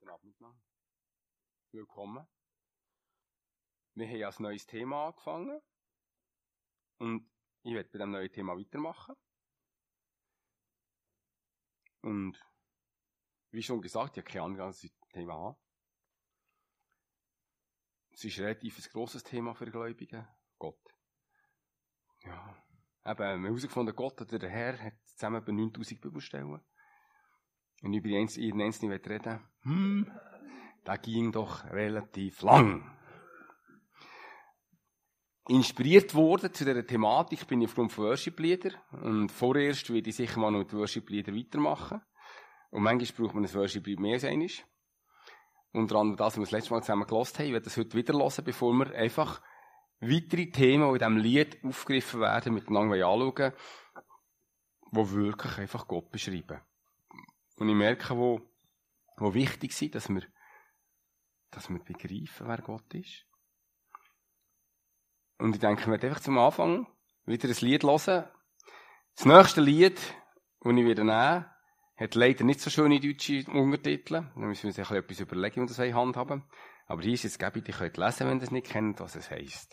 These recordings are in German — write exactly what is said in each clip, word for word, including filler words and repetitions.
Guten Abend miteinander. Willkommen. Wir haben ein neues Thema angefangen. Und ich werde bei diesem neuen Thema weitermachen. Und wie schon gesagt, ich habe keine Ahnung, was ich das Thema habe. Es ist ein relativ grosses Thema für Gläubige. Gott. Ja. Eben, wir haben herausgefunden, Gott oder der Herr hat zusammen etwa neuntausend Bibelstellen. Und über die einzelnen reden reden, hm, das ging doch relativ lang. Inspiriert worden zu dieser Thematik bin ich aufgrund von Worship-Lieder. Und vorerst werde ich sicher mal noch mit Worship-Liedern weitermachen. Und manchmal braucht man ein Worship-Lied mehr als einmal. Unter anderem das, was wir das letzte Mal zusammen gehört haben. Ich werde das heute wieder hören, bevor wir einfach weitere Themen, die in diesem Lied aufgegriffen werden, miteinander anschauen, die wirklich einfach Gott beschreiben. Und ich merke, wo, wo wichtig ist, dass wir, dass wir begreifen, wer Gott ist. Und ich denke, ich werde einfach zum Anfang wieder ein Lied hören. Das nächste Lied, das ich wieder nehme, hat leider nicht so schöne deutsche Untertitel. Da müssen wir uns ein bisschen etwas überlegen, wie wir das handhaben. Aber hier ist jetzt, gebe ich, ihr könnt lesen, wenn ihr es nicht kennt, was es heisst.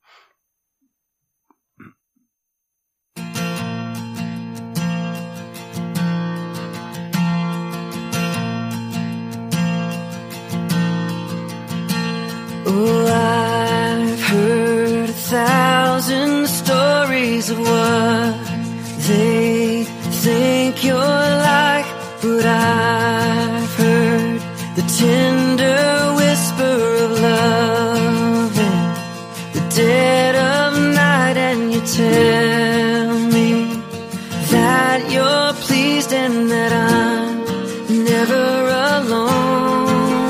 Oh, I've heard a thousand stories of what they think you're like, but I've heard the tender whisper of love in the dead of night, and you tell me that you're pleased and that I'm never alone.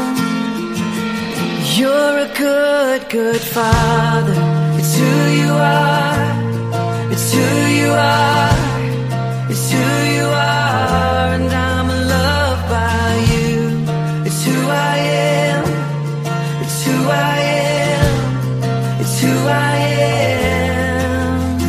You're a good, good father. It's who you are. It's who you are. It's who you are. And I'm loved by you. It's who I am. It's who I am. It's who I am.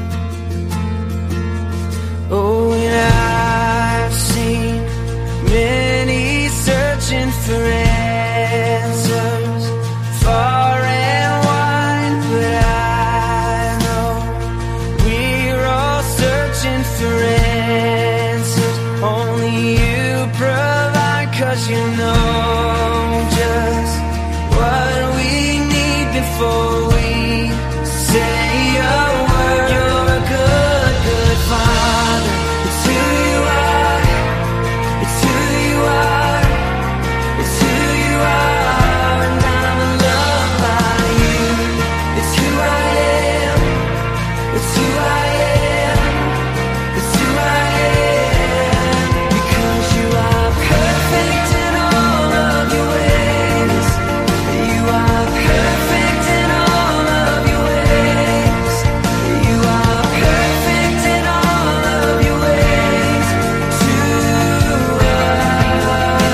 Oh, and I've seen many searching for answers far and wide, but I know we're all searching for answers only you provide, 'cause you know just what we need before we say a word. You're a good, good father. It's who you are. It's who you are. It's who you are. And I'm loved by you. It's who I am. It's who I am. It's who I am. Because you are perfect in all of your ways. You are perfect in all of your ways. You are perfect in all of your ways to us.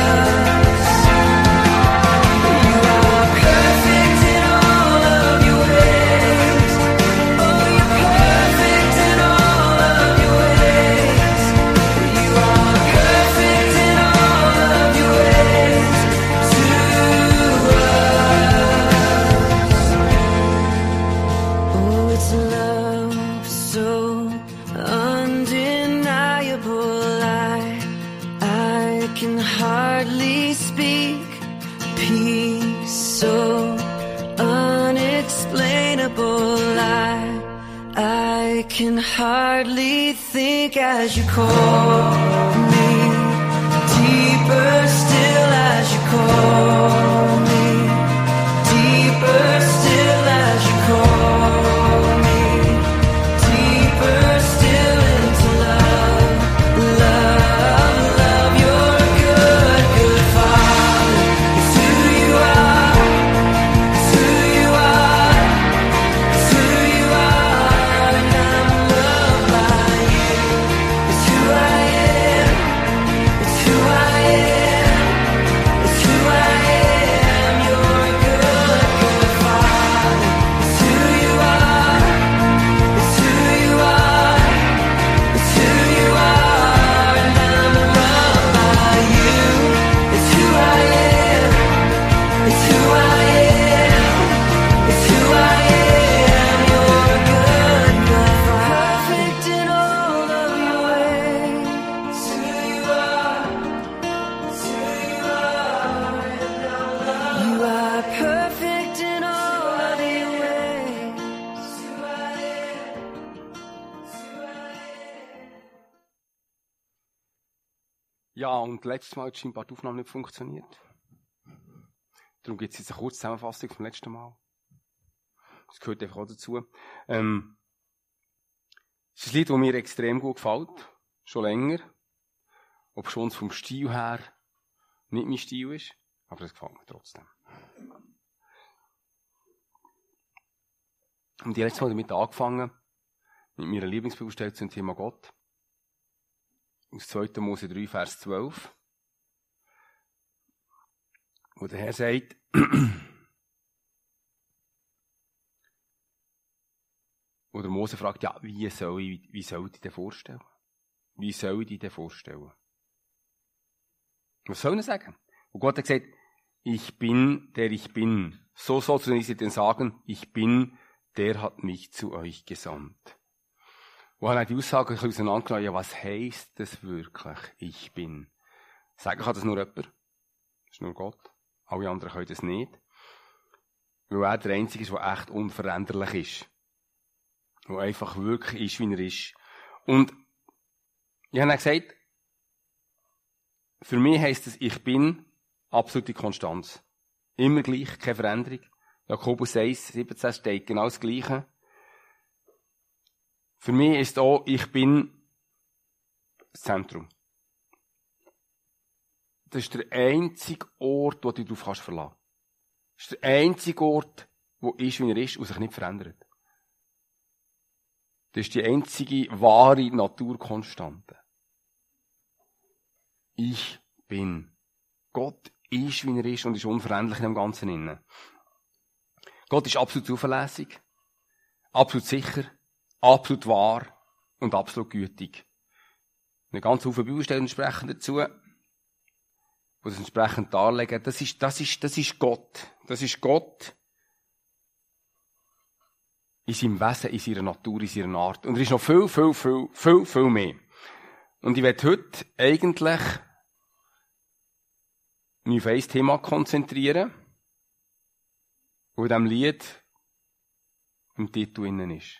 You are perfect in all of your ways. Oh, you're perfect in all of your ways. You are perfect in all of your ways to us. Oh, it's love so undeniable. I, I can hardly speak. Peace so unexplainable. I, I can hardly think as you call me. Deeper still as you call me. Deeper still as you call me. Deeper still into love. Love, love, you're a good, good father. It's who you are. It's who you are. It's who you are. And I'm loved by you. It's who I am. Ja, und letztes Mal hat scheinbar die Aufnahme nicht funktioniert. Darum gibt es jetzt eine kurze Zusammenfassung vom letzten Mal. Das gehört einfach auch dazu. Ähm, es ist ein Lied, das mir extrem gut gefällt. Schon länger. Ob schon vom Stil her nicht mein Stil ist. Aber es gefällt mir trotzdem. Und die letzte Mal damit angefangen, mit meiner Lieblingsbibelstelle zum Thema Gott. Aus zweiter Mose drei, Vers zwölf. Wo der Herr sagt, wo der Mose fragt, ja, wie soll ich, wie soll ich dich denn vorstellen? Wie soll ich dich denn vorstellen? Was soll er sagen? Und Gott hat gesagt, ich bin, der ich bin. So sollst du denn sagen, ich bin, der hat mich zu euch gesandt. Wo er die Aussage ein bisschen auseinandergenommen, ja, was heisst das wirklich, ich bin? Sagen kann das nur jemand. Das ist nur Gott. Alle anderen können das nicht. Weil er der Einzige ist, der echt unveränderlich ist. Der einfach wirklich ist, wie er ist. Und ich habe dann gesagt, für mich heisst es, ich bin absolute Konstanz. Immer gleich, keine Veränderung. Jakobus eins, siebzehn steht genau das Gleiche. Für mich ist auch, ich bin das Zentrum. Das ist der einzige Ort, wo du dich darauf verlassen kannst. Das ist der einzige Ort, wo ist, wie er ist und sich nicht verändert. Das ist die einzige wahre Naturkonstante. Ich bin. Gott ist, wie er ist und ist unveränderlich in dem Ganzen innen. Gott ist absolut zuverlässig, absolut sicher, absolut wahr und absolut gütig. Eine ganze Haufen Bibelstellen sprechen dazu, die das entsprechend darlegen. Das ist, das ist, das ist Gott. Das ist Gott in seinem Wesen, in seiner Natur, in seiner Art. Und er ist noch viel, viel, viel, viel, viel mehr. Und ich werde heute eigentlich mich auf ein Thema konzentrieren, wo in diesem Lied im Titel innen ist.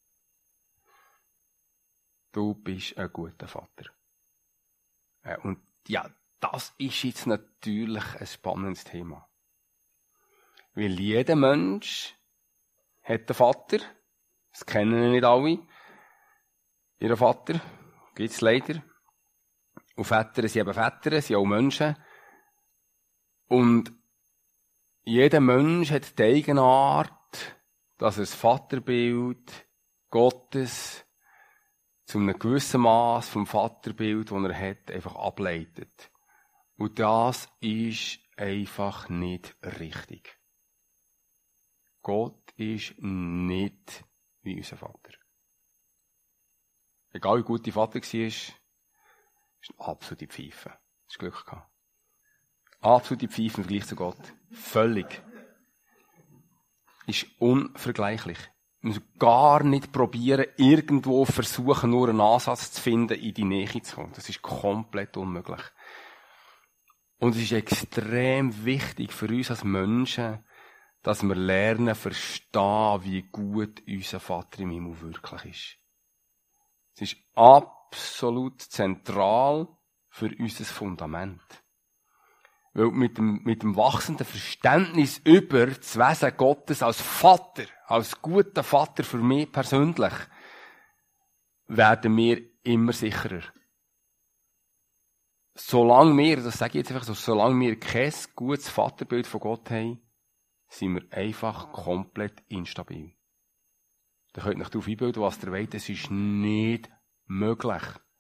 Du bist ein guter Vater. Und ja, das ist jetzt natürlich ein spannendes Thema. Weil jeder Mensch hat einen Vater. Das kennen nicht alle. Ihren Vater gibt es leider. Und Väter sind eben Väter, sind auch Menschen. Und jeder Mensch hat die Eigenart, dass er das Vaterbild Gottes zu einem gewissen Maß vom Vaterbild, das er hat, einfach ableitet. Und das ist einfach nicht richtig. Gott ist nicht wie unser Vater. Egal wie gut die Vater war, ist eine absolute Pfeife. Das ist Glück gehabt. Absolute Pfeife im Vergleich zu Gott. Völlig. Ist unvergleichlich. Man muss gar nicht probieren, irgendwo versuchen, nur einen Ansatz zu finden, in die Nähe zu kommen. Das ist komplett unmöglich. Und es ist extrem wichtig für uns als Menschen, dass wir lernen, verstehen, wie gut unser Vater im Himmel wirklich ist. Es ist absolut zentral für unser Fundament. Weil mit dem, mit dem wachsenden Verständnis über das Wesen Gottes als Vater, als guter Vater für mich persönlich, werden wir immer sicherer. Solange wir, das sage ich jetzt einfach so, solange wir kein gutes Vaterbild von Gott haben, sind wir einfach komplett instabil. Da könnt ihr euch darauf einbilden, was ihr wollt, es ist nicht möglich.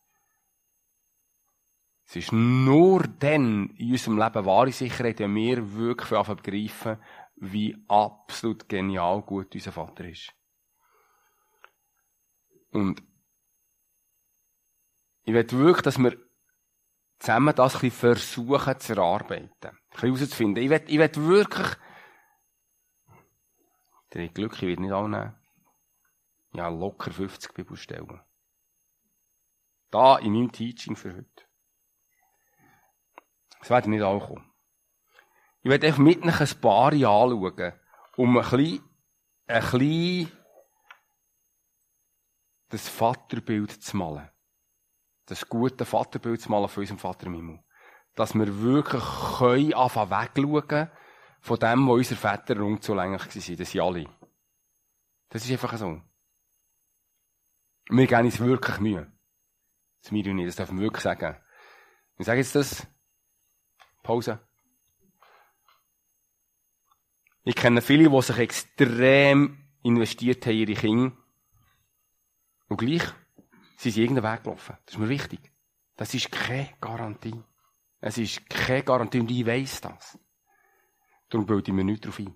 Es ist nur dann in unserem Leben wahre Sicherheit, wenn wir wirklich anfangen zu begreifen, wie absolut genial gut unser Vater ist. Und ich will wirklich, dass wir zusammen das ein bisschen versuchen zu erarbeiten. Ein bisschen herauszufinden. Ich will, ich will wirklich, der Glück, ich werde nicht annehmen, ja, locker fünfzig Bibelstellen. Da in meinem Teaching für heute. Das werden nicht ankommen. Ich werde einfach mit euch ein paar anschauen, um ein bisschen, ein bisschen das Vaterbild zu malen. das gute Vaterbild zu malen von unserem Vater im Himmel. Dass wir wirklich können anfangen wegschauen von dem, wo unsere Väter rundzulänglich waren. Das sind alle. Das ist einfach so. Wir geben uns wirklich Mühe. Das mir nicht, das dürfen wir wirklich sagen. Wir sagen jetzt das. Pause. Ich kenne viele, die sich extrem investiert haben in ihre Kinder. Und gleich sind sie irgendeinen Weg gelaufen. Das ist mir wichtig. Das ist keine Garantie. Es ist keine Garantie und ich weiss das. Darum bilde ich mir nichts darauf ein.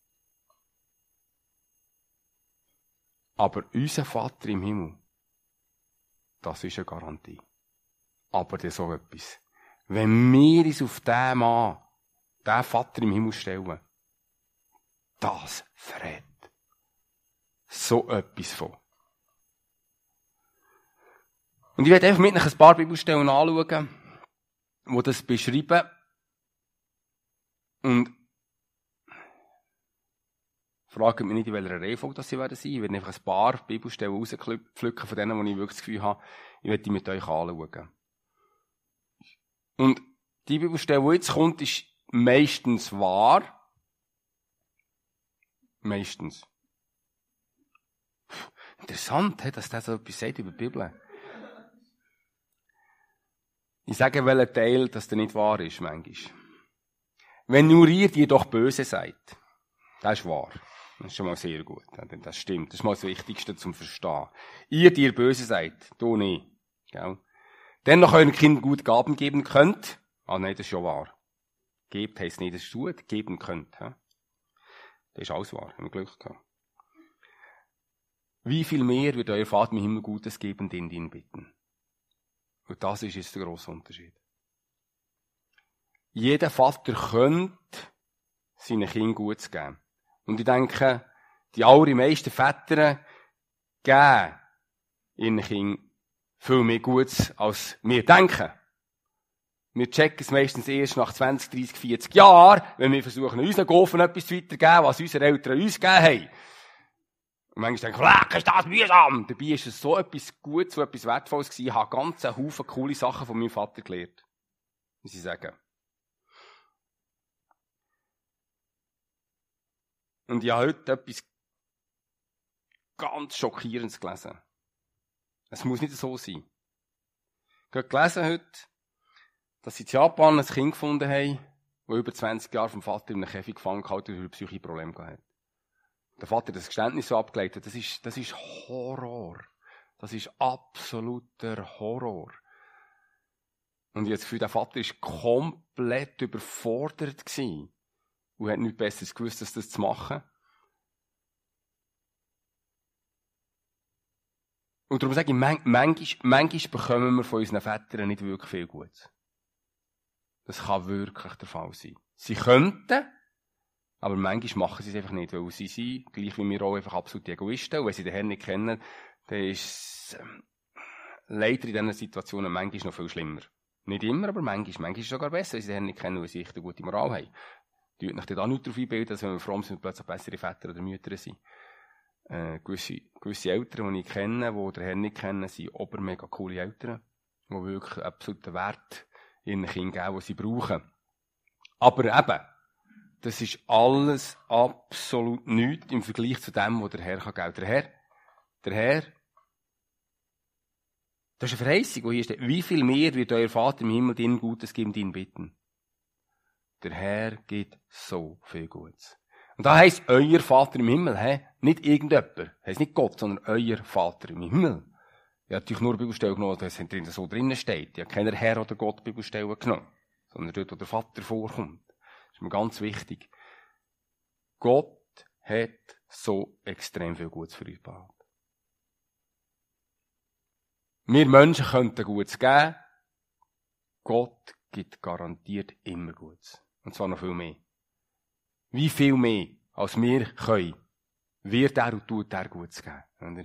Aber unser Vater im Himmel, das ist eine Garantie. Aber das ist so etwas. Wenn wir uns auf den Mann, den Vater im Himmel stellen, das verrät so etwas von. Und ich werde einfach mit euch ein paar Bibelstellen anschauen, die das beschreiben. Und fragt mich nicht, in welcher Reihenfolge das sie werden sein. Ich werde einfach ein paar Bibelstellen rauspflücken von denen, wo ich wirklich das Gefühl habe, ich werde die mit euch anschauen. Und die Bibelstelle, die jetzt kommt, ist meistens wahr. Meistens. Interessant, dass der so etwas sagt über die Bibel. Ich sage, welcher Teil, dass der nicht wahr ist, manchmal. Wenn nur ihr, die doch böse seid. Das ist wahr. Das ist schon mal sehr gut. Das stimmt. Das ist mal das Wichtigste zum Verstehen. Ihr, die ihr böse seid, du nicht. Gell? Dennoch euren Kindern gut Gaben geben könnt. Ah, nein, das ist schon wahr. Gebt heisst nicht, dass es tut, geben könnt. He? Das ist alles wahr. Haben wir Glück gehabt. Wie viel mehr wird euer Vater im Himmel Gutes geben, den die ihn bitten? Und das ist jetzt der grosse Unterschied. Jeder Vater könnte seinen Kindern Gutes geben. Und ich denke, die allermeisten Väter geben ihren Kindern viel mehr Gutes, als wir denken. Wir checken es meistens erst nach zwanzig, dreissig, vierzig Jahren, wenn wir versuchen, unseren Gofen etwas weiterzugeben, was unsere Eltern uns gegeben haben. Und manchmal denken wir, leck, ist das mühsam! Dabei ist es so etwas Gutes, so etwas Wertvolles gewesen. Ich habe ganz einen Haufen coole Sachen von meinem Vater gelernt. Muss ich sagen. Und ich habe heute etwas ganz Schockierendes gelesen. Es muss nicht so sein. Ich habe gelesen heute, dass sie in Japan ein Kind gefunden haben, das über zwanzig Jahre vom Vater in einem Käfig gefangen gehalten und psychische Probleme hatte. Der Vater hat das Geständnis so abgeleitet. Das ist, das ist Horror. Das ist absoluter Horror. Und ich habe das Gefühl, der Vater war komplett überfordert gewesen und hat nichts Besseres gewusst, als das zu machen. Und darum sage ich, man, manchmal, manchmal bekommen wir von unseren Vätern nicht wirklich viel Gutes. Das kann wirklich der Fall sein. Sie könnten, aber manchmal machen sie es einfach nicht, weil sie sind, gleich wie wir auch, einfach absolute Egoisten. Und wenn sie den Herrn nicht kennen, dann ist es ähm, leider in diesen Situationen manchmal noch viel schlimmer. Nicht immer, aber manchmal. Manchmal ist es sogar besser, wenn sie den Herrn nicht kennen, weil sie echt eine gute Moral haben. Die würden sich da nicht darauf einbilden, dass wenn wir fromm sind, plötzlich bessere Väter oder Mütter sind. Äh, gewisse, gewisse Eltern, die ich kenne, die den Herrn nicht kennen, sind obermega coole Eltern, die wirklich absoluten Wert ihren Kindern geben, die sie brauchen. Aber eben, das ist alles absolut nichts im Vergleich zu dem, was der Herr geben kann. Der Herr, der Herr, das ist eine Verheißung, die hier steht. Wie viel mehr wird euer Vater im Himmel ihnen Gutes geben, die ihn bitten? Der Herr gibt so viel Gutes. Und da heisst euer Vater im Himmel, hä? Nicht irgendjemand. Heisst nicht Gott, sondern euer Vater im Himmel. Ich habe natürlich nur eine Bibelstelle genommen, dass es so drinnen steht. Ich habe keine Herr- oder Gott-Bibelstelle genommen, sondern dort, wo der Vater vorkommt. Das ist mir ganz wichtig. Gott hat so extrem viel Gutes für uns parat. Wir Menschen könnten Gutes geben. Gott gibt garantiert immer Gutes. Und zwar noch viel mehr. Wie viel mehr, als wir können, wird er und tut er Gutes geben.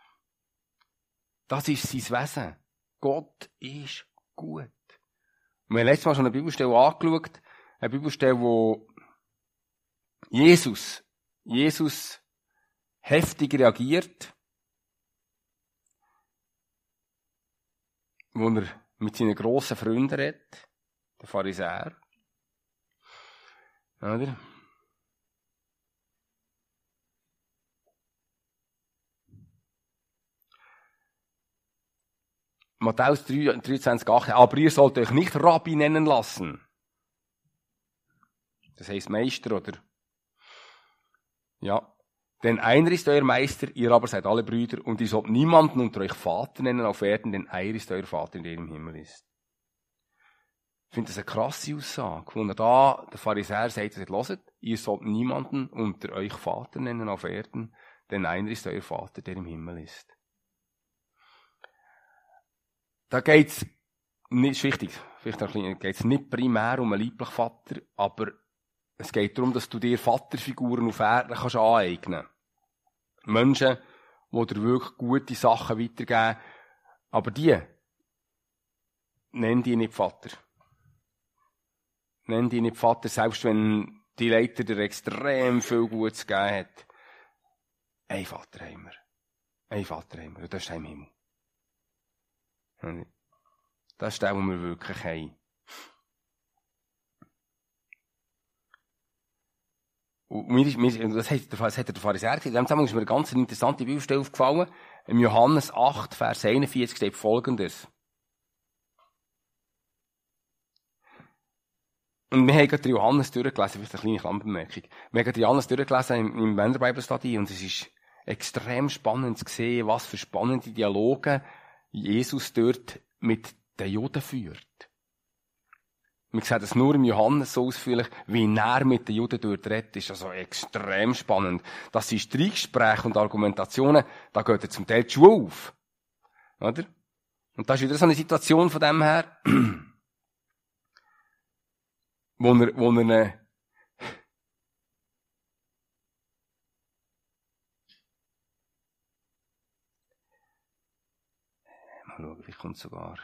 Das ist sein Wesen. Gott ist gut. Wir haben letztes Mal schon eine Bibelstelle angeschaut. Eine Bibelstelle, wo Jesus, Jesus heftig reagiert. wo er mit seinen grossen Freunden redet, der Pharisäer. Oder? Matthäus dreiundzwanzig, acht. Aber ihr sollt euch nicht Rabbi nennen lassen. Das heisst Meister, oder? Ja. Denn einer ist euer Meister, ihr aber seid alle Brüder, und ihr sollt niemanden unter euch Vater nennen auf Erden, denn einer ist euer Vater, der im Himmel ist. Ich finde das eine krasse Aussage, wo er da, der Pharisäer sagt, hört, ihr sollt niemanden unter euch Vater nennen auf Erden, denn einer ist euer Vater, der im Himmel ist. Da geht's nicht, ist wichtig, vielleicht ein bisschen, geht's nicht primär um einen lieblichen Vater, aber es geht darum, dass du dir Vaterfiguren auf Erden kannst aneignen. Menschen, die dir wirklich gute Sachen weitergeben, aber die, nenn die nicht Vater. Nenn die nicht Vater, selbst wenn die Leiter dir extrem viel Gutes gegeben hat. Ein Vater haben wir. Ein Vater haben wir, und das ist im Himmel. Das ist der, den wir wirklich haben. Und mir ist, mir, das hat, das hat der Pharisäer gesagt. In diesem Zusammenhang ist mir eine ganz interessante Bibelstelle aufgefallen. Im Johannes acht, Vers einundvierzig steht Folgendes. Und wir haben gerade Johannes durchgelesen, vielleicht eine kleine Klammerbemerkung. Wir haben gerade Johannes durchgelesen im, im Wanderbibelstudy und es ist extrem spannend zu sehen, was für spannende Dialoge Jesus dort mit den Juden führt. Wir sehen das nur im Johannes so ausführlich, wie er mit den Juden dort redet, ist also extrem spannend. Das sind Streitgespräche und Argumentationen, da geht er zum Teil die Schuhe auf. Oder? Und das ist wieder so eine Situation von dem her, wo er, wo er eine mal schauen, wie kommt sogar.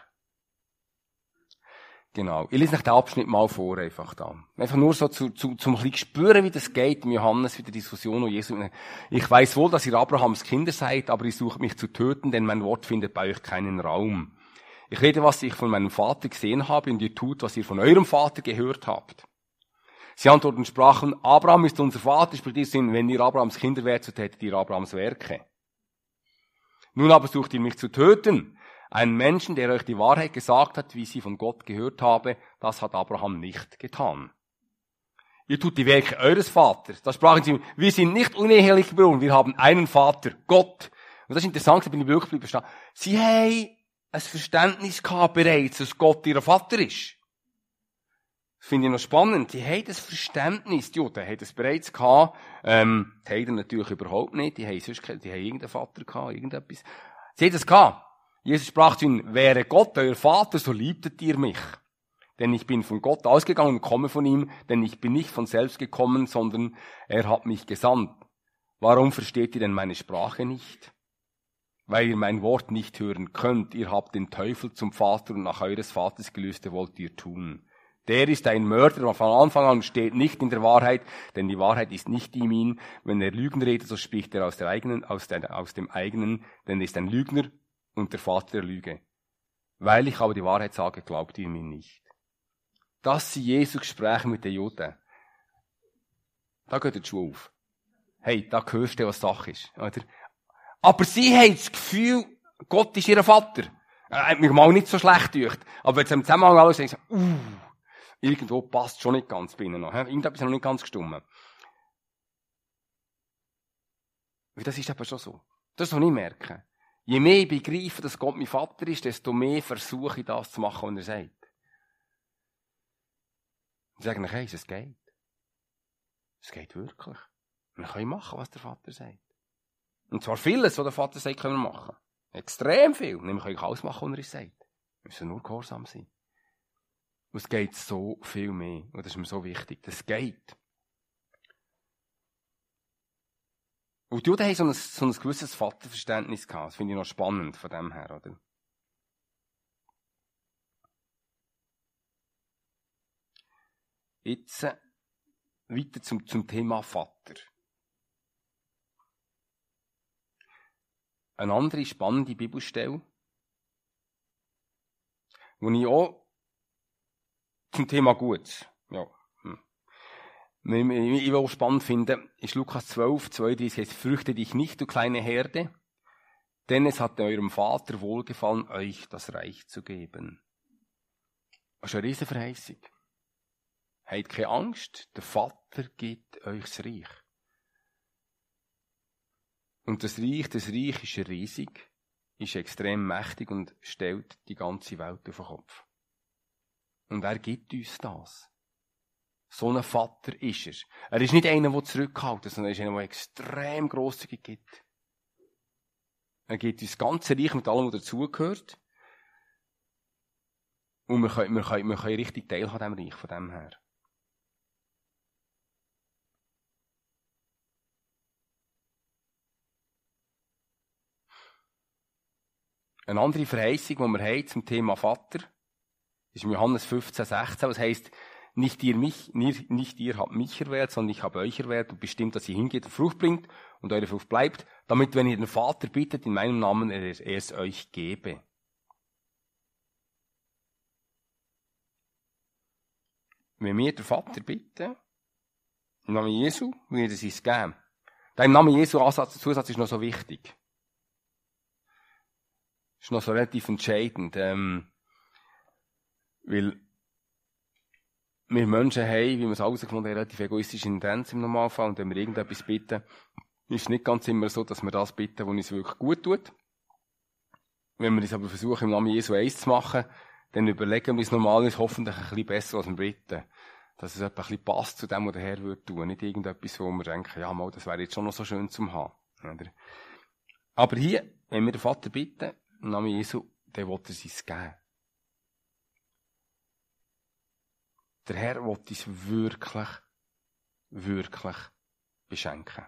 Genau. Ich lese euch den Abschnitt mal vor, einfach da. Einfach nur so zu, zu, zum ein bisschen spüren, wie das geht, im Johannes, wie die Diskussion, wo Jesus, ich weiß wohl, dass ihr Abrahams Kinder seid, aber ihr sucht mich zu töten, denn mein Wort findet bei euch keinen Raum. Ich rede, was ich von meinem Vater gesehen habe, und ihr tut, was ihr von eurem Vater gehört habt. Sie antworten und sprachen, Abraham ist unser Vater, spricht ihr Sinn, wenn ihr Abrahams Kinder wärt, so tätet ihr Abrahams Werke. Nun aber sucht ihr mich zu töten. Einen Menschen, der euch die Wahrheit gesagt hat, wie sie von Gott gehört habe, das hat Abraham nicht getan. Ihr tut die Werke eures Vaters. Da sprachen sie, wir sind nicht uneheliche Brüder, wir haben einen Vater, Gott. Und das ist interessant, da bin ich wirklich bestanden. Sie haben ein Verständnis gehabt bereits, dass Gott ihr Vater ist. Das finde ich noch spannend. Die haben das Verständnis, die Juden haben das bereits gehabt, ähm, die Heiden natürlich überhaupt nicht, die haben sonst, die haben irgendeinen Vater gehabt, irgendetwas. Sie haben das gehabt. Jesus sprach zu ihnen, wäre Gott euer Vater, so liebtet ihr mich. Denn ich bin von Gott ausgegangen und komme von ihm, denn ich bin nicht von selbst gekommen, sondern er hat mich gesandt. Warum versteht ihr denn meine Sprache nicht? Weil ihr mein Wort nicht hören könnt. Ihr habt den Teufel zum Vater und nach eures Vaters Gelüste wollt ihr tun. Der ist ein Mörder von Anfang an, steht nicht in der Wahrheit, denn die Wahrheit ist nicht in ihm. Wenn er Lügen redet, so spricht er aus, der eigenen, aus, der, aus dem eigenen, denn er ist ein Lügner und der Vater der Lüge. Weil ich aber die Wahrheit sage, glaubt ihr mir nicht. Das sind Jesu Gespräche mit den Juden. Da geht die Schuhe auf. Hey, da hörst du, was Sache ist. Oder? Aber sie haben das Gefühl, Gott ist ihr Vater. Er hat mich mal nicht so schlecht gedacht. Aber wenn sie im Zusammenhang alles sagen, uh, irgendwo passt schon nicht ganz bei ihnen noch. Irgendetwas ist noch nicht ganz gestimmt. Das ist aber schon so. Das soll ich merken. Je mehr ich begreife, dass Gott mein Vater ist, desto mehr versuche ich das zu machen, was er sagt. Und sagen, hey, es geht. Es geht wirklich. Wir können machen, was der Vater sagt. Und zwar vieles, was der Vater sagt, können wir machen. Extrem viel. Wir können alles machen, was er sagt. Wir müssen nur gehorsam sein. Und es geht so viel mehr. Und das ist mir so wichtig. Das geht. Und die Juden haben so ein, so ein gewisses Vaterverständnis gehabt. Das finde ich noch spannend von dem her, oder? Jetzt äh, weiter zum, zum Thema Vater. Eine andere spannende Bibelstelle wo ich auch zum Thema Gut, ja, hm. ich auch spannend finde, ist Lukas zwölf, zweiunddreißig, heißt, fürchte dich nicht, du kleine Herde, denn es hat eurem Vater wohlgefallen, euch das Reich zu geben. Das ist eine riesige Verheißung. Habt keine Angst, der Vater gibt euch das Reich. Und das Reich, das Reich ist riesig, ist extrem mächtig und stellt die ganze Welt auf den Kopf. Und er gibt uns das. So ein Vater ist er. Er ist nicht einer, der zurückhaltet, sondern er ist einer, der extrem grosszügig gibt. Er gibt uns das ganze Reich mit allem, was dazugehört. Und wir können, wir können, wir können richtig teilhaben an diesem Reich, von dem her. Eine andere Verheißung, die wir haben zum Thema Vater, ist in Johannes fünfzehn, sechzehn, was heisst, nicht ihr, mich, nicht ihr habt mich erwählt, sondern ich habe euch erwählt und bestimmt, dass ihr hingeht und Frucht bringt und eure Frucht bleibt, damit, wenn ihr den Vater bittet, in meinem Namen, er, er es euch gebe. Wenn wir den Vater bitten, im Namen Jesu, wird es uns geben. Der im Namen Jesu Ansatz, der Zusatz ist noch so wichtig. Ist noch so relativ entscheidend, ähm, weil wir Menschen haben, wie wir es herausgefunden haben, relativ egoistische Tendenz im Normalfall, und wenn wir irgendetwas bitten, ist es nicht ganz immer so, dass wir das bitten, was uns wirklich gut tut. Wenn wir es aber versuchen, im Namen Jesu eins zu machen, dann überlegen wir uns normalerweise hoffentlich ein bisschen besser, was wir bitten. Dass es etwa ein bisschen passt zu dem, was der Herr würde tun. Nicht irgendetwas, wo wir denken, ja mal, das wäre jetzt schon noch so schön zum haben. Aber hier, wenn wir den Vater bitten, im Namen Jesu, dann will er es uns geben. Der Herr will uns wirklich, wirklich beschenken.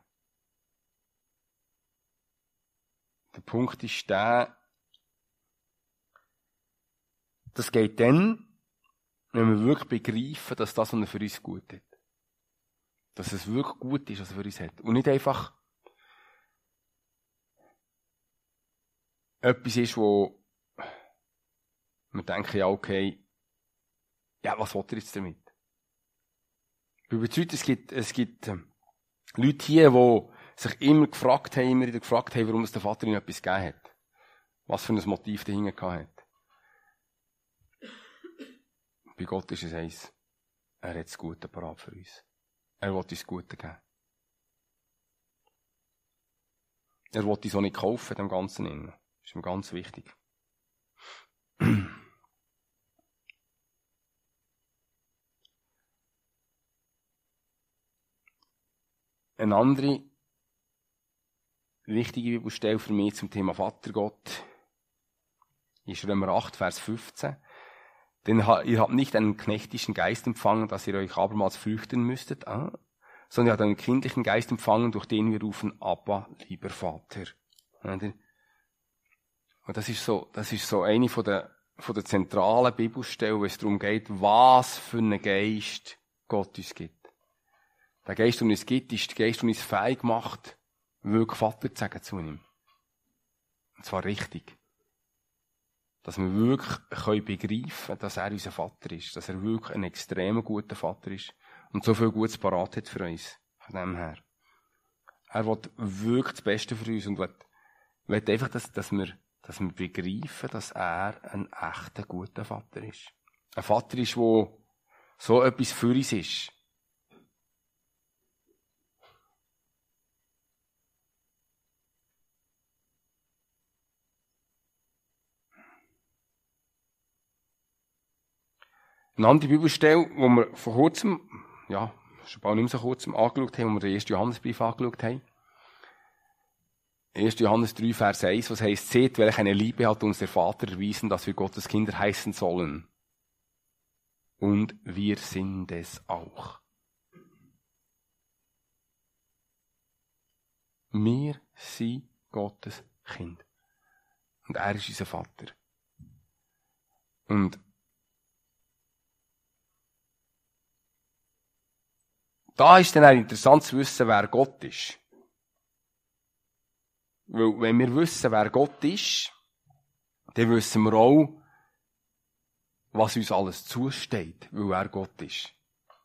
Der Punkt ist der, das geht dann, wenn wir wirklich begreifen, dass das, was er für uns gut hat. Dass es wirklich gut ist, was er für uns hat. Und nicht einfach etwas ist, wo wir denken, ja, okay, ja, was will er jetzt damit? Ich bin überzeugt, es gibt, es gibt Leute hier, die sich immer gefragt haben, immer wieder gefragt haben, warum es der Vater ihnen etwas gegeben hat. Was für ein Motiv dahinter gehabt hat. Bei Gott ist es eins. Er hat das Gute parat für uns. Er will uns das Gute geben. Er will uns auch nicht kaufen, dem Ganzen innen. Das ist ihm ganz wichtig. Eine andere wichtige Bibelstelle für mich zum Thema Vatergott ist Römer acht, Vers fünfzehn. Denn ihr habt nicht einen knechtischen Geist empfangen, dass ihr euch abermals fürchten müsstet, ah, sondern ihr habt einen kindlichen Geist empfangen, durch den wir rufen, Abba, lieber Vater. Und das ist so, das ist so eine von der, von der zentralen Bibelstellen, wo es darum geht, was für einen Geist Gott uns gibt. Der Geist, der uns gibt, ist der Geist, der uns fähig macht, wirklich Vater zu sagen zu ihm. Und zwar richtig. Dass wir wirklich begreifen können, dass er unser Vater ist. Dass er wirklich ein extrem guter Vater ist. Und so viel Gutes parat hat für uns. Von dem her. Er will wirklich das Beste für uns und will, will einfach, dass, dass, wir, dass wir begreifen, dass er ein echter guter Vater ist. Ein Vater ist, der so etwas für uns ist. Eine andere Bibelstelle, die wir vor kurzem, ja, schon bald nicht mehr so kurzem angeschaut haben, wo wir den ersten Johannesbrief angeschaut haben. erster Johannes drei, Vers eins, was heisst, seht, welch eine Liebe hat uns der Vater erwiesen, dass wir Gottes Kinder heißen sollen. Und wir sind es auch. Wir sind Gottes Kind. Und er ist unser Vater. Und da ist dann auch interessant zu wissen, wer Gott ist. Weil, wenn wir wissen, wer Gott ist, dann wissen wir auch, was uns alles zusteht, weil er Gott ist.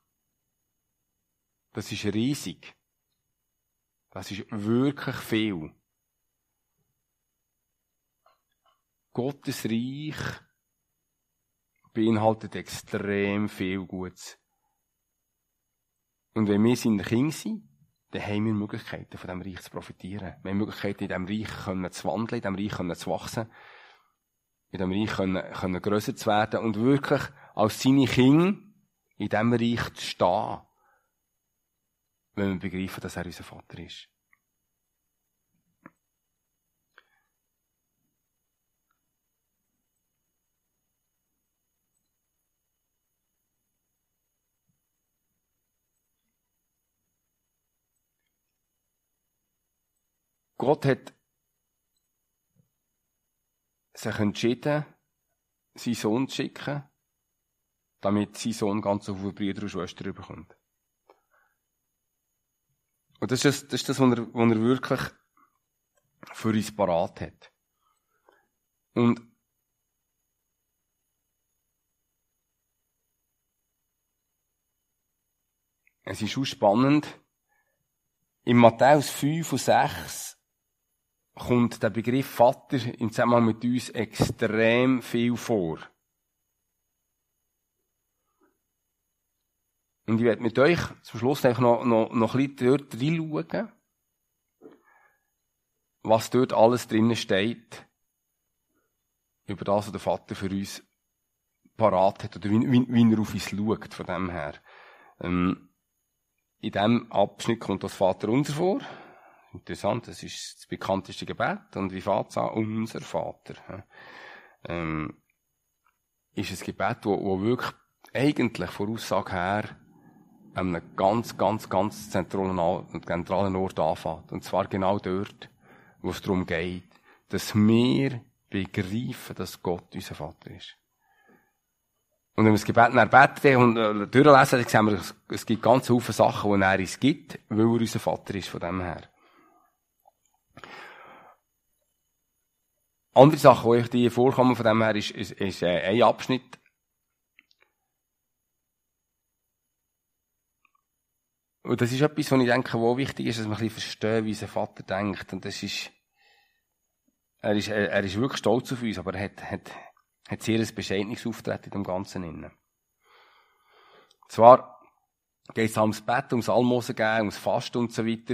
Das ist riesig. Das ist wirklich viel. Gottes Reich beinhaltet extrem viel Gutes. Und wenn wir seine Kinder sind, dann haben wir Möglichkeiten, von diesem Reich zu profitieren. Wir haben Möglichkeiten, in diesem Reich können zu wandeln, in diesem Reich können zu wachsen, in diesem Reich können, können grösser zu werden und wirklich als seine Kinder in diesem Reich zu stehen, wenn wir begreifen, dass er unser Vater ist. Gott hat sich entschieden, seinen Sohn zu schicken, damit sein Sohn ganz so viele Brüder und Schwestern bekommt. Und das ist das, das, ist das was, er, was er wirklich für uns parat hat. Und es ist auch spannend, in Matthäus fünf und sechs kommt der Begriff Vater im Zusammenhang mit uns extrem viel vor. Und ich werde mit euch zum Schluss einfach noch, noch, noch ein bisschen dort reinschauen, was dort alles drinnen steht, über das, was der Vater für uns parat hat, oder wie, wie, wie er auf uns schaut, von dem her. Ähm, in diesem Abschnitt kommt das Vater unser vor. Interessant, das ist das bekannteste Gebet. Und wie fängt es an? Unser Vater. Ähm, ist ein Gebet, wo, wo wirklich eigentlich von Aussage her an einem ganz, ganz, ganz zentralen, zentralen Ort anfängt. Und zwar genau dort, wo es darum geht, dass wir begreifen, dass Gott unser Vater ist. Und wenn wir das Gebet nach beten und äh, durchlesen, dann sehen wir, es gibt ganz viele Sachen, die er uns gibt, weil er unser Vater ist, von dem her. Andere Sachen, die euch die vorkommen, von dem her, ist, ist, ist äh, ein Abschnitt. Und das ist etwas, was ich denke, wo wichtig ist, dass wir ein bisschen verstehen, wie unser Vater denkt. Und das ist, er ist, er, er ist wirklich stolz auf uns, aber er hat, hat, hat sehr ein bescheidenes Auftreten in dem Ganzen inne. Zwar geht es ums Bett, ums Almosen geben, ums Fasten und so weiter.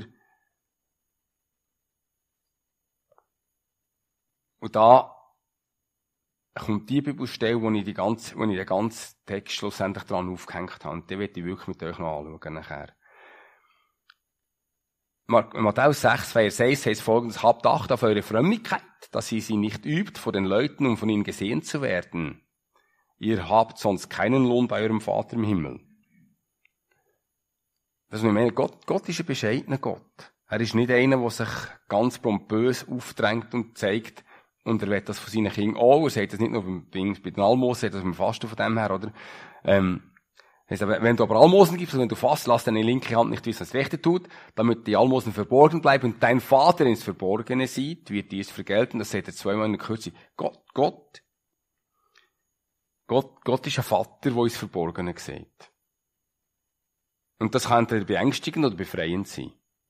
Und da kommt die Bibelstelle, wo ich, die ganze, wo ich den ganzen Text schlussendlich dran aufgehängt habe. Und die werde ich wirklich mit euch noch anschauen nachher. Matthäus sechs, Vers eins heißt folgendes: Habt Acht auf eure Frömmigkeit, dass ihr sie nicht übt vor den Leuten, um von ihnen gesehen zu werden. Ihr habt sonst keinen Lohn bei eurem Vater im Himmel. Das ist, ich meine, Gott, Gott ist ein bescheidener Gott. Er ist nicht einer, der sich ganz pompös aufdrängt und zeigt, und er will das von seinen Kindern auch. Er sagt das nicht nur beim, bei den Almosen, er sagt das beim Fasten von dem her, oder? Ähm, Also, wenn du aber Almosen gibst, und wenn du fasst, lass deine linke Hand nicht wissen, was das rechte tut, damit die Almosen verborgen bleiben und dein Vater ins Verborgene sieht, wird dir es vergelten. Das sagt er zweimal in der Kürze. Gott, Gott, Gott, Gott ist ein Vater, der ins Verborgene sieht. Und das kann entweder beängstigend oder befreiend sein.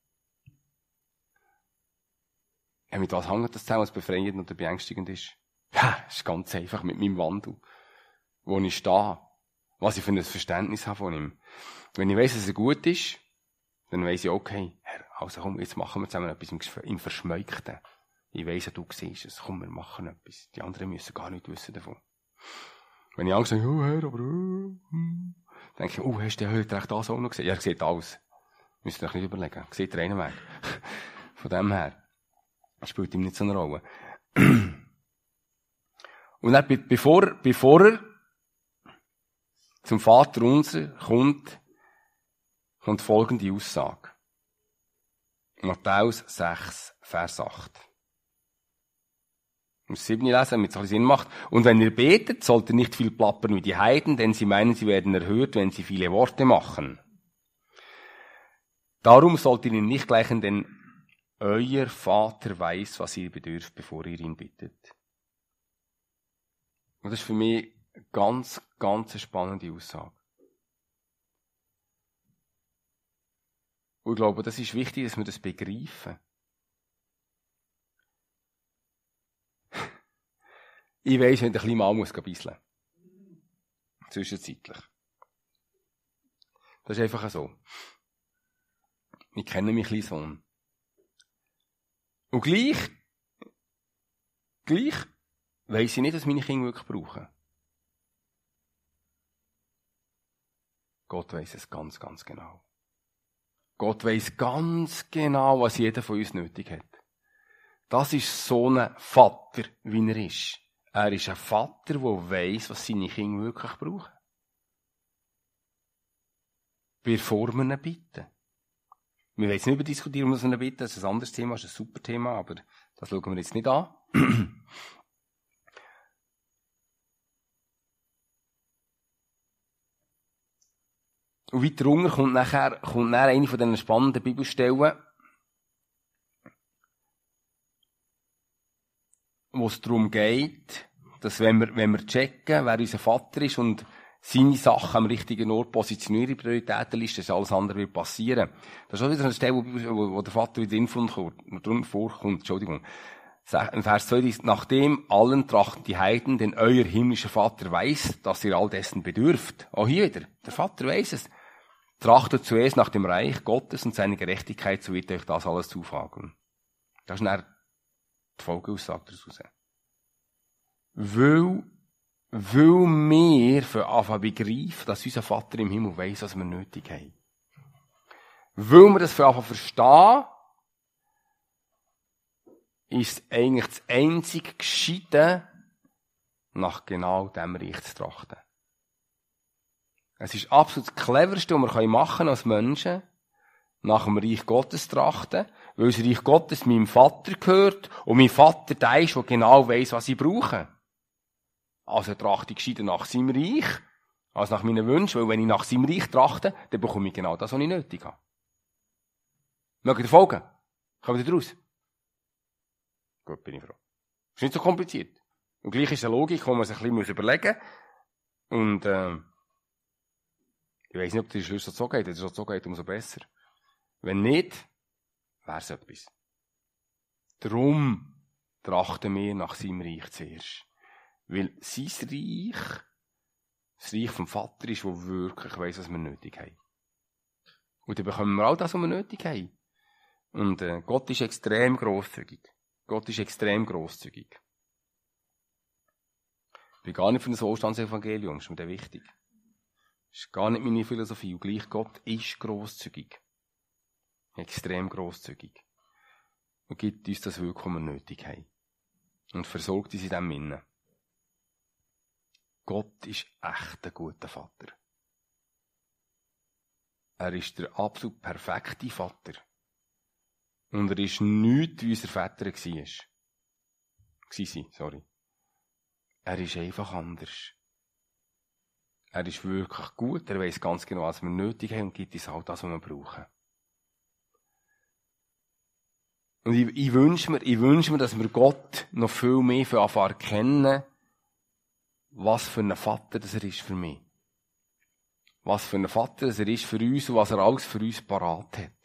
Ja, mit was hängt das zusammen, was befreiend oder beängstigend ist? Ja, das ist ganz einfach mit meinem Wandel, wo ich stehe. Was ich für ein Verständnis habe von ihm. Wenn ich weiss, dass er gut ist, dann weiss ich, okay, Herr, also komm, jetzt machen wir zusammen etwas im Verschmeukten. Ich weiss, du siehst es, komm, wir machen etwas. Die anderen müssen gar nicht wissen davon. Wenn ich Angst habe, oh Herr, aber, oh, hm, denke ich, oh, hast du heute recht das auch noch gesehen? Ja, er sieht alles. Müsst ihr euch nicht überlegen. Sieht der einen Weg. Von dem her spielt ihm nicht so eine Rolle. Und dann, bevor, bevor er zum Vater unser kommt, kommt folgende Aussage. Matthäus sechs, Vers acht. Ich muss sieben lesen, damit es ein bisschen Sinn macht. Und wenn ihr betet, sollt ihr nicht viel plappern wie die Heiden, denn sie meinen, sie werden erhört, wenn sie viele Worte machen. Darum sollt ihr ihn nicht gleichen, denn euer Vater weiß, was ihr bedürft, bevor ihr ihn bittet. Und das ist für mich Eine ganz, ganz spannende Aussage. Und ich glaube, das ist wichtig, dass wir das begreifen. Ich weiss, wenn der kleine Mann muss bisseln. Zwischenzeitlich. Das ist einfach so. Ich kenne meinen kleinen Sohn. Und gleich, gleich weiss ich nicht, was meine Kinder wirklich brauchen. Gott weiss es ganz, ganz genau. Gott weiss ganz genau, was jeder von uns nötig hat. Das ist so ein Vater, wie er ist. Er ist ein Vater, der weiss, was seine Kinder wirklich brauchen. Bevor wir ihn bitten. Wir wollen jetzt nicht über diskutieren, was wir ihn bitten. Das ist ein anderes Thema, das ist ein super Thema, aber das schauen wir jetzt nicht an. Und weiter unten kommt nachher, kommt nachher eine von diesen spannenden Bibelstellen, wo es darum geht, dass wenn wir, wenn wir checken, wer unser Vater ist und seine Sachen am richtigen Ort positionieren in Prioritätenliste, dass alles andere wird passieren. Das ist auch wieder eine Stelle, wo, wo der Vater wieder drin vorkommt, Entschuldigung. Vers zwei, nachdem allen trachten die Heiden, denn euer himmlischer Vater weiß, dass ihr all dessen bedürft. Auch hier wieder, der Vater weiß es. Trachtet zuerst nach dem Reich Gottes und seiner Gerechtigkeit, so wird euch das alles zufagen. Das ist dann die Folgeaussage daraus. Weil, weil wir für Anfang begreifen, dass unser Vater im Himmel weiss, was wir nötig haben. Weil wir das für Anfang verstehen, ist eigentlich das einzige Gescheite, nach genau dem Reich zu trachten. Es ist absolut das Cleverste, was wir machen als Menschen, nach dem Reich Gottes trachten, weil das Reich Gottes meinem Vater gehört und mein Vater der ist, der genau weiss, was ich brauche. Also trachte ich gescheiter nach seinem Reich, als nach meinen Wünschen, weil wenn ich nach seinem Reich trachte, dann bekomme ich genau das, was ich nötig habe. Mögt ihr folgen? Kommt ihr daraus? Gut, bin ich froh. Ist nicht so kompliziert. Und gleich ist eine Logik, die man sich ein bisschen überlegen muss. Und, äh, ich weiss nicht, ob der Schlüssel so geht. Wenn es so geht, umso besser. Wenn nicht, wäre es etwas. Darum trachten wir nach seinem Reich zuerst. Weil sein Reich, das Reich vom Vater ist, der wirklich weiss, was wir nötig haben. Und dann bekommen wir all das, was wir nötig haben. Und äh, Gott ist extrem grosszügig. Gott ist extrem grosszügig. Ich bin gar nicht für ein Wohlstandsevangelium, ist mir das wichtig. Das ist gar nicht meine Philosophie. Und gleich Gott ist grosszügig. Extrem grosszügig. Und gibt uns das wirklich, was wir nötig haben. Und versorgt uns in diesem Innen. Gott ist echt ein guter Vater. Er ist der absolut perfekte Vater. Und er ist nichts, wie unser Väter war. War, sorry. Er ist einfach anders. Er ist wirklich gut, er weiss ganz genau, was wir nötig haben und gibt uns all das, was wir brauchen. Und ich, ich wünsche mir, ich wünsche mir, dass wir Gott noch viel mehr für anfangen erkennen, was für ein Vater das er ist für mich. Was für ein Vater das er ist für uns und was er alles für uns parat hat.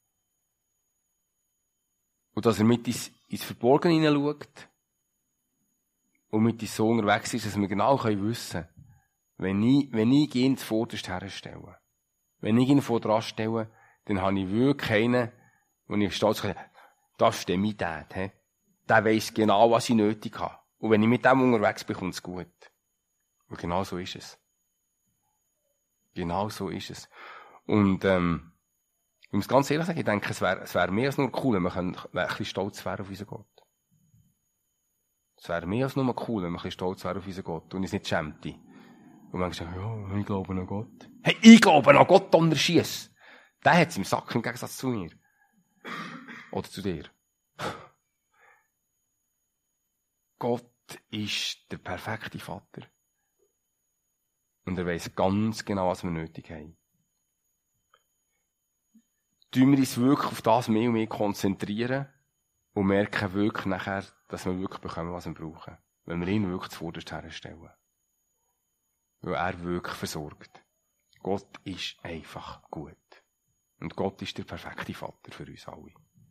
Und dass er mit ins, ins Verborgene hineinschaut und mit uns so unterwegs ist, dass wir genau wissen können, wenn ich, wenn ich ihn zuvorderst herstelle, wenn ich ihn vorderst stelle, dann habe ich wirklich einen, wo ich stolz kann, das ist der mein Dad, he? Der weiss genau, was ich nötig habe. Und wenn ich mit dem unterwegs bin, kommt es gut. Und genau so ist es. Genau so ist es. Und, ähm, ich muss ganz ehrlich sagen, ich denke, es wäre, es wäre mehr als nur cool, wenn wir ein bisschen stolz wären auf unseren Gott. Es wäre mehr als nur cool, wenn wir ein bisschen stolz wären auf unseren Gott und uns nicht schämte. Und manchmal sagen, ja, ich glaube an Gott. Hey, ich glaube an Gott, Donnerschiess. Der hat es im Sack im Gegensatz zu mir. Oder zu dir. Gott ist der perfekte Vater. Und er weiss ganz genau, was wir nötig haben. Tun wir uns wirklich auf das mehr und mehr konzentrieren und merken wirklich nachher, dass wir wirklich bekommen, was wir brauchen. Wenn wir ihn wirklich zuvorderst herstellen. weil er wirklich versorgt. Gott ist einfach gut. Und Gott ist der perfekte Vater für uns alle.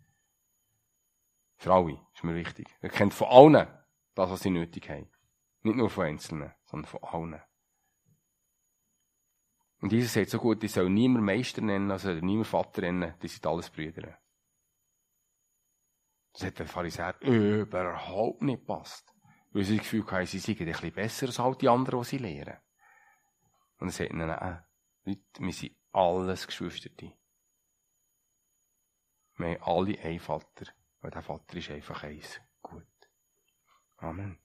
Für alle, ist mir wichtig. Er kennt von allen das, was sie nötig haben. Nicht nur von Einzelnen, sondern von allen. Und Jesus sagt so gut, ich soll niemand Meister nennen, also niemand Vater nennen, die sind alles Brüder. Das hat der Pharisäer überhaupt nicht gepasst. Weil sie das Gefühl haben, sie seien ein bisschen besser als all die anderen, die sie lehren. Und er sagt ihnen, nein, Leute, wir sind alles Geschwisterte. Wir haben alle einen Vater, weil der Vater ist einfach eins. Gut. Amen.